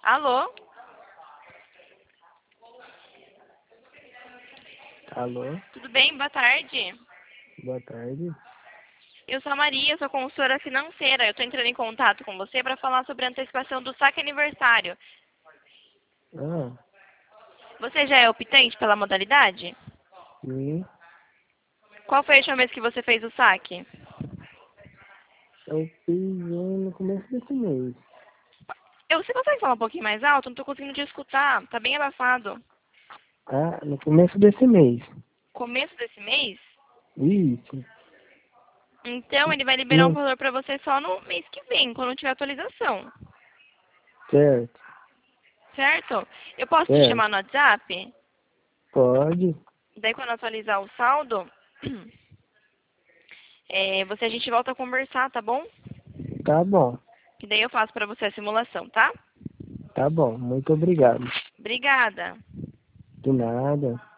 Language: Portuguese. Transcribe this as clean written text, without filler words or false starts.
Alô? Alô, Tudo bem? Boa tarde. boa tarde. Eu sou a Maria, sou consultora financeira. Eu estou entrando em contato com você para falar sobre a antecipação do saque aniversário. Ah, Você já é optante pela modalidade? sim, Qual foi a última vez que você fez o saque? eu fiz no começo desse mês. Você consegue falar um pouquinho mais alto? Não estou conseguindo te escutar. Tá bem abafado. Ah, no começo desse mês. Começo desse mês? Isso. Então ele vai liberar um Não, valor para você só no mês que vem, quando tiver atualização. certo, Certo? Eu posso te certo. chamar no WhatsApp? Pode? Daí quando atualizar o saldo, a gente volta a conversar, tá bom? Tá bom, Que daí eu faço pra você a simulação, tá? tá bom. Muito obrigado. Obrigada. De nada.